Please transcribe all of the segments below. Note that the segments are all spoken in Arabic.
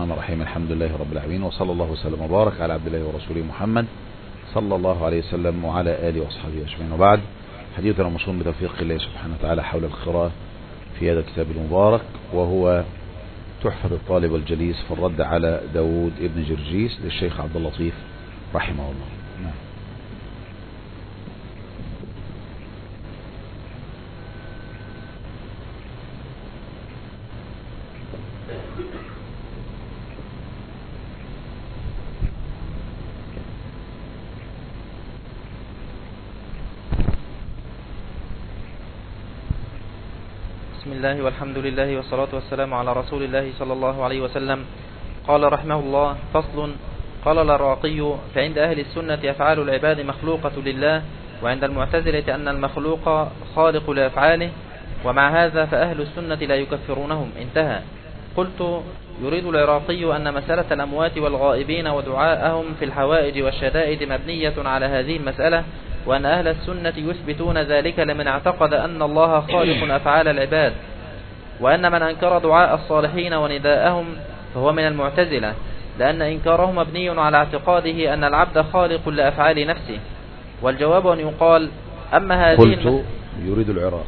الرحمن الرحيم. الحمد لله رب العالمين، وصلى الله وسلم وبارك على عبد الله ورسوله محمد صلى الله عليه وسلم وعلى آله وأصحابه أجمعين. وبعد، حديثنا مشغول بتوفيق الله سبحانه وتعالى حول القراءة في هذا الكتاب المبارك، وهو تحفة الطالب الجليس في الرد على داود ابن جرجيس للشيخ عبد اللطيف رحمه الله. نعم. بسم الله والحمد لله والصلاة والسلام على رسول الله صلى الله عليه وسلم. قال رحمه الله: فصل. قال العراقي: فعند أهل السنة أفعال العباد مخلوقة لله، وعند المعتزلة أن المخلوق خالق لأفعاله، ومع هذا فأهل السنة لا يكفرونهم. انتهى. قلت: يريد العراقي أن مسألة الأموات والغائبين ودعاءهم في الحوائج والشدائد مبنية على هذه المسألة، وأن أهل السنة يثبتون ذلك لمن اعتقد أن الله خالق أفعال العباد، وأن من أنكر دعاء الصالحين ونداءهم فهو من المعتزلة، لأن إنكاره مبني على اعتقاده أن العبد خالق لأفعال نفسه. والجواب أن يقال: أما هذه قلت يريد العراقي.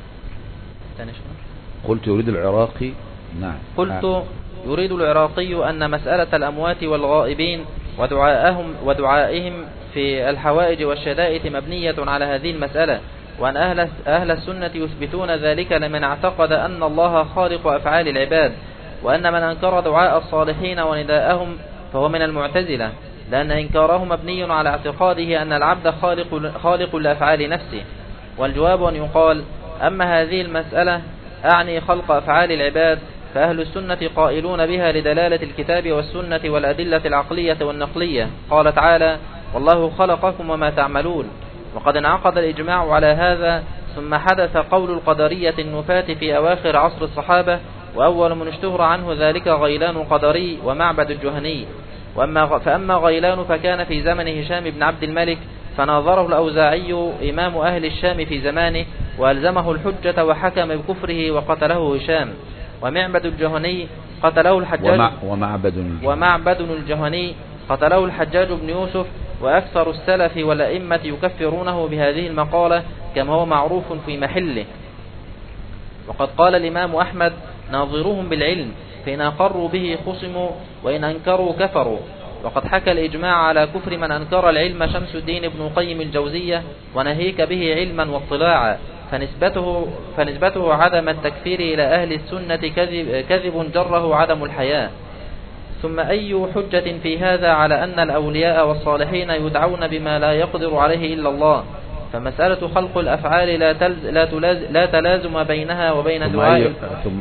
قلت يريد العراقي. نعم. قلت يريد العراقي أن مسألة الأموات والغائبين ودعائهم في الحوائج والشدائد مبنية على هذه المسألة، وأن أهل السنة يثبتون ذلك لمن اعتقد أن الله خالق أفعال العباد، وأن من أنكر دعاء الصالحين ونداءهم فهو من المعتزلة، لأن إنكاره مبني على اعتقاده أن العبد خالق لأفعال نفسه. والجواب أن يقال: أما هذه المسألة أعني خلق أفعال العباد، فأهل السنة قائلون بها لدلالة الكتاب والسنة والأدلة العقلية والنقلية. قال تعالى: والله خلقكم وما تعملون. وقد انعقد الإجماع على هذا، ثم حدث قول القدرية النفاة في أواخر عصر الصحابة، وأول من اشتهر عنه ذلك غيلان القدري ومعبد الجهني. فأما غيلان فكان في زمن هشام بن عبد الملك، فناظره الأوزاعي إمام أهل الشام في زمانه، وألزمه الحجة وحكم بكفره وقتله هشام. ومعبد الجهني قتله الحجاج ومعبد الجهني قتله الحجاج بن يوسف. وأكثر السلف والأئمة يكفرونه بهذه المقالة، كما هو معروف في محله. وقد قال الإمام أحمد: ناظروهم بالعلم، فإن أقروا به خصموا، وإن أنكروا كفروا. وقد حكى الإجماع على كفر من أنكر العلم شمس الدين ابن قيم الجوزية، ونهيك به علما واطلاعا، فنسبته عدم التكفير إلى أهل السنة كذب جره عدم الحياة. ثم أي حجة في هذا على أن الأولياء والصالحين يدعون بما لا يقدر عليه إلا الله؟ فمسألة خلق الأفعال لا تلازم بينها وبين دعاء.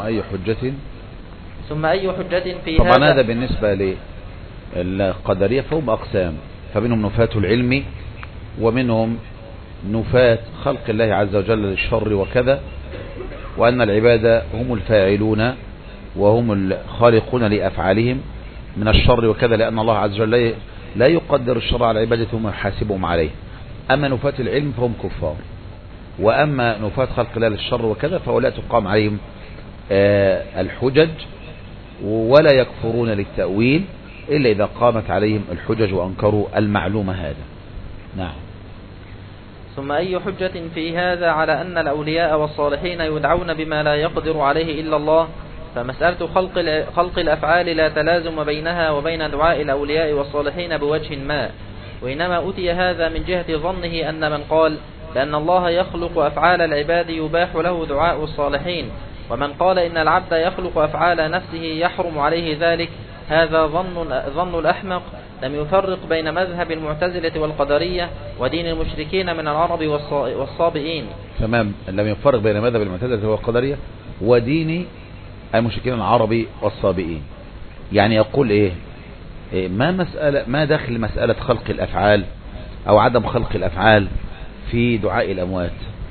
ثم أي حجة في هذا. طبعا هذا بالنسبة للقدرية فهم أقسام، فمنهم نفاة العلم، ومنهم نفاة خلق الله عز وجل للشر وكذا، وأن العبادة هم الفاعلون وهم الخالقون لأفعالهم من الشر وكذا، لأن الله عز وجل لا يقدر الشر على عبادته ثم يحاسبهم عليه. أما نفاة العلم فهم كفار، وأما نفاة خلق الله للشر وكذا فهؤلاء تقام عليهم الحجج، ولا يكفرون للتأويل إلا إذا قامت عليهم الحجج وأنكروا المعلوم هذا. نعم. ثم أي حجة في هذا على أن الأولياء والصالحين يدعون بما لا يقدر عليه إلا الله؟ فمسألة خلق الأفعال لا تلازم بينها وبين دعاء الأولياء والصالحين بوجه ما، وإنما أتي هذا من جهة ظنه أن من قال بأن الله يخلق أفعال العباد يباح له دعاء الصالحين، ومن قال إن العبد يخلق أفعال نفسه يحرم عليه ذلك، هذا ظن الأحمق لم يفرق بين مذهب المعتزلة والقدرية ودين المشركين من العرب والصابئين. تمام، لم يفرق بين مذهب المعتزلة والقدرية ودين المشركين العربي والصابئين. يعني يقول إيه ما دخل مسألة خلق الأفعال أو عدم خلق الأفعال في دعاء الأموات؟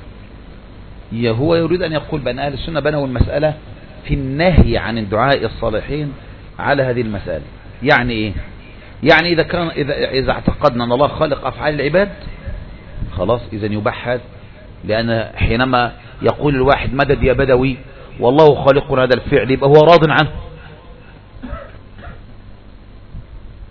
هو يريد أن يقول بأن أهل السنة بنوا المسألة في النهي عن الدعاء الصالحين على هذه المسألة. يعني إيه؟ يعني إذا اعتقدنا أن الله خالق أفعال العباد خلاص إذا يباح هذا، لأن حينما يقول الواحد مدد يا بدوي والله خالق هذا الفعل يبقى هو راض عنه.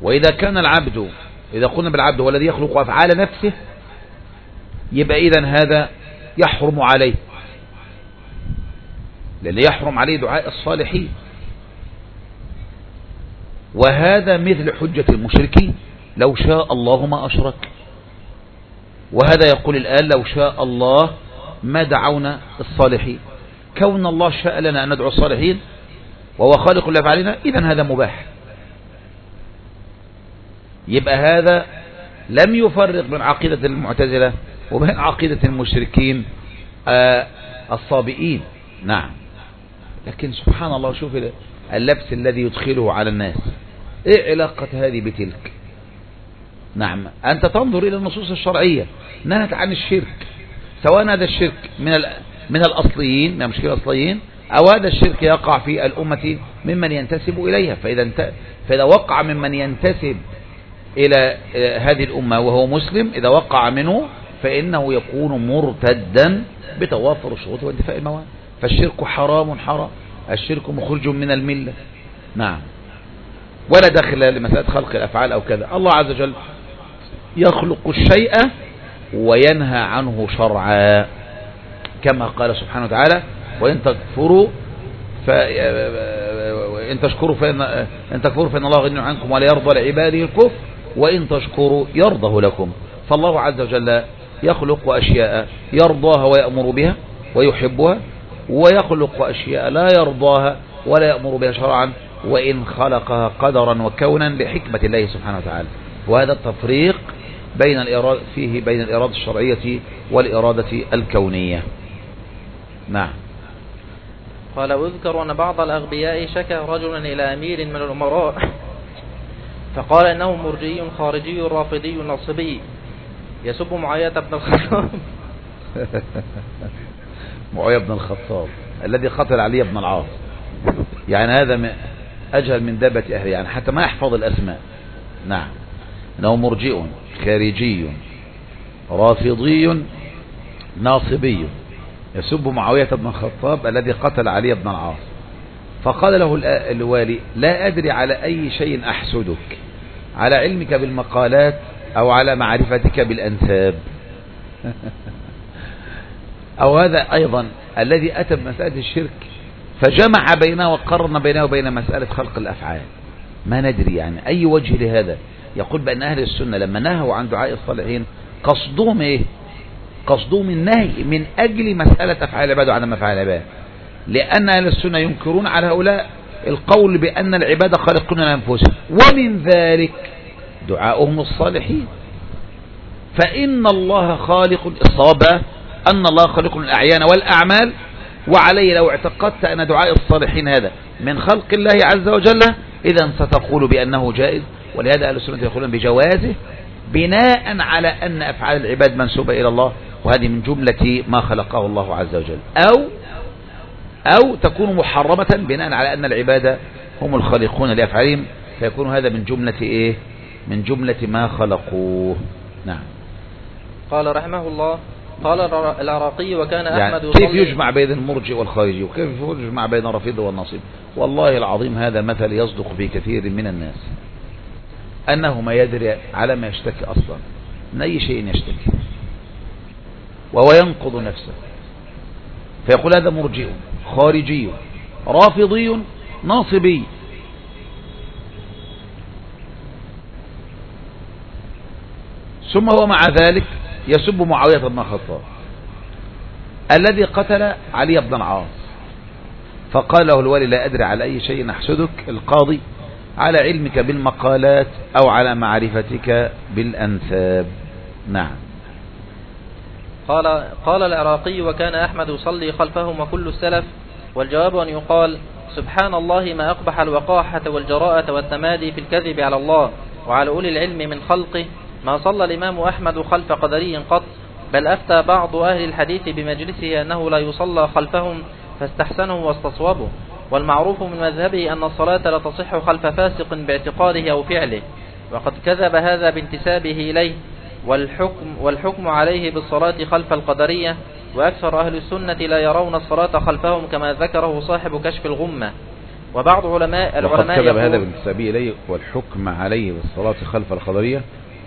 وإذا كان العبد، إذا قلنا بالعبد هو الذي يخلق أفعال نفسه، يبقى إذن هذا يحرم عليه، لأن يحرم عليه دعاء الصالحين. وهذا مثل حجة المشركين لو شاء الله ما أشرك. وهذا يقول الآن لو شاء الله ما دعونا الصالحين. كون الله شاء لنا أن ندعو الصالحين وهو خالق لأفعالنا، إذن هذا مباح. يبقى هذا لم يفرق بين عقيدة المعتزلة وبين عقيدة المشركين الصابئين. نعم. لكن سبحان الله، شوف اللبس الذي يدخله على الناس. ايه علاقة هذه بتلك؟ نعم، أنت تنظر إلى النصوص الشرعية نهت عن الشرك، سواء هذا الشرك من الأصليين، من المشركين الأصليين، أو هذا الشرك يقع في الأمة ممن ينتسب إليها. فإذا وقع ممن ينتسب إلى هذه الأمة وهو مسلم، إذا وقع منه فإنه يكون مرتدا بتوافر الشروط وانتفاء الموانع. فالشرك حرام حرام، الشرك مخرج من الملة. نعم. ولا دخل لمسألة خلق الأفعال أو كذا. الله عز وجل يخلق الشيء وينهى عنه شرعا، كما قال سبحانه وتعالى: وإن تكفروا إن تكفروا فإن الله غني عنكم ولا يرضى لعباده الكفر وإن تشكروا يرضه لكم. فالله عز وجل يخلق أشياء يرضاها ويأمر بها ويحبها، ويخلق أشياء لا يرضاها ولا يأمر بها شرعا، وإن خلقها قدرا وكونا لحكمة الله سبحانه وتعالى. وهذا التفريق بين الإرادة الشرعية والإرادة الكونية. نعم. قال: واذكر أن بعض الأغبياء شكى رجلا إلى أمير من الأمراء فقال إنه مرجئي خارجي رافضي نصبي يسب معاوية بن الخطاب. معاوية بن الخطاب الذي قتل علي بن العاص، يعني هذا أجهل من دابة أهله، يعني حتى ما يحفظ الأسماء. نعم. إنه مرجئ خارجي رافضي ناصبي يسب معاوية بن الخطاب الذي قتل علي بن العاص. فقال له الوالي: لا أدري على أي شيء أحسدك، على علمك بالمقالات أو على معرفتك بالأنساب. أو هذا أيضا الذي أتى بمسألة الشرك فجمع بينه وقرن بينه وبين مسألة خلق الأفعال. ما ندري يعني أي وجه لهذا. يقول بأن أهل السنة لما نهوا عن دعاء الصالحين قصدهم إيه؟ قصدهم النهي من أجل مسألة أفعال العباد وعدم أفعال العباد، لأن أهل السنة ينكرون على هؤلاء القول بأن العباد خالقون لأنفسهم، ومن ذلك دعاؤهم الصالحين. فإن الله خالق، الصواب أن الله خالق الأعيان والأعمال، وعليه لو اعتقدت أن دعاء الصالحين هذا من خلق الله عز وجل إذا ستقول بأنه جائز. ولهذا أهل السنة يقولون بجوازه بناء على أن أفعال العباد منسوبة إلى الله، وهذه من جملة ما خلقه الله عز وجل، أو تكون محرمة بناء على أن العباد هم الخالقون لأفعالهم، فيكون هذا من جملة إيه؟ من جملة ما خلقوه. نعم. قال رحمه الله: قال العراقي: وكان أحمد يعني كيف يجمع بين المرجئ والخارجي، وكيف يجمع بين الرافض والنصيب؟ والله العظيم هذا مثل يصدق في كثير من الناس، أنه ما يدري على ما يشتكي أصلا من أي شيء يشتكي، وهو ينقض نفسه فيقول هذا مرجئ خارجي رافضي ناصبي. ثم هو مع ذلك يسب معاوية بن الخطاب الذي قتل علي بن العاص. فقال له الوالي: لا أدري على أي شيء أحسدك، القاضي، على علمك بالمقالات أو على بالأنساب. نعم. قال العراقي: وكان أحمد يصلي خلفهم وكل السلف، والجواب أن يقال: سبحان الله ما أقبح الوقاحة والجراءة والتمادي في الكذب على الله وعلى أولي العلم من خلقه. ما صلى الإمام أحمد خلف قدري قط، بل أفتى بعض أهل الحديث بمجلسه أنه لا يصلى خلفهم فاستحسنه واستصوبه. والمعروف من مذهبه أن الصلاة لا تصح خلف فاسق باعتقاده أو فعله، وقد كذب هذا بانتسابه إليه، والحكم عليه بالصلاة خلف القدرية. وأكثر أهل السنة لا يرون الصلاة خلفهم كما ذكره صاحب كشف الغمة. وبعض العلماء وقد كتب هذا يقول بالنسبة إليه والحكم عليه بالصلاة خلف القدرية.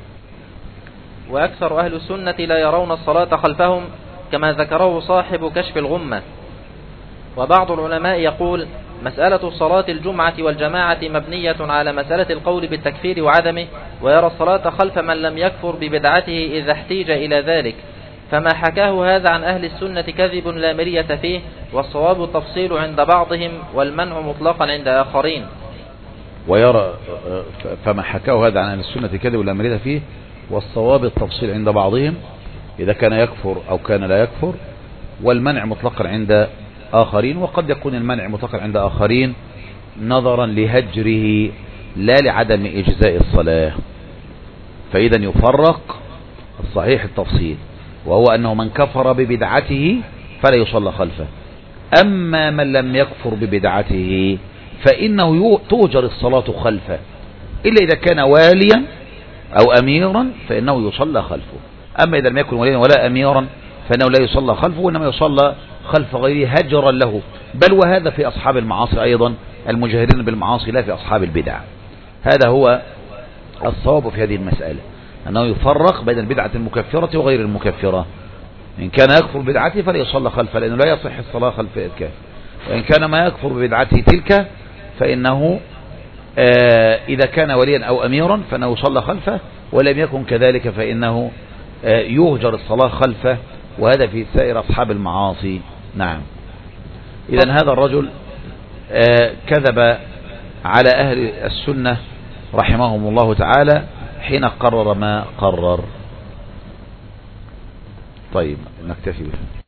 وأكثر أهل السنة لا يرون الصلاة خلفهم كما ذكره صاحب كشف الغمة. وبعض العلماء يقول مسألة صلاة الجمعة والجماعة مبنية على مسألة القول بالتكفير وعدمه، ويرى الصلاة خلف من لم يكفر ببدعته إذا احتيج إلى ذلك، فما حكاه هذا عن أهل السنة كذب لا مرية فيه، والصواب التفصيل عند بعضهم والمنع مطلقا عند آخرين. ويرى فما حكاه هذا عن أهل السنة كذب لا مرية فيه، والصواب التفصيل عند بعضهم إذا كان يكفر أو كان لا يكفر، والمنع مطلقا عند آخرين. وقد يكون المنع مطلقا عند آخرين نظرا لهجره لا لعدم إجزاء الصلاة، فإذا يفرق الصحيح التفصيل، وهو أنه من كفر ببدعته فلا يصلى خلفه، أما من لم يكفر ببدعته فإنه توجر الصلاة خلفه، إلا إذا كان واليا أو أميرا فإنه يصلى خلفه. أما إذا لم يكن واليا ولا أميرا فإنه لا يصلى خلفه، وإنما يصلى خلف غيره هجرا له. بل وهذا في أصحاب المعاصي أيضا، المجاهرين بالمعاصي، لا في أصحاب البدع. هذا هو الصواب في هذه المسألة، أنه يفرق بين البدعة المكفرة وغير المكفرة. إن كان يكفر بدعته فلا يصلى خلفه، لأنه لا يصح الصلاة خلف الكافر. وإن كان ما يكفر ببدعته تلك فإنه إذا كان وليا أو أميرا فإنه يصلى خلفه، ولم يكن كذلك فإنه يهجر الصلاة خلفه، وهذا في سائر أصحاب المعاصي. نعم. إذن هذا الرجل كذب على أهل السنة رحمهم الله تعالى حين قرر ما قرر. طيب نكتفي به.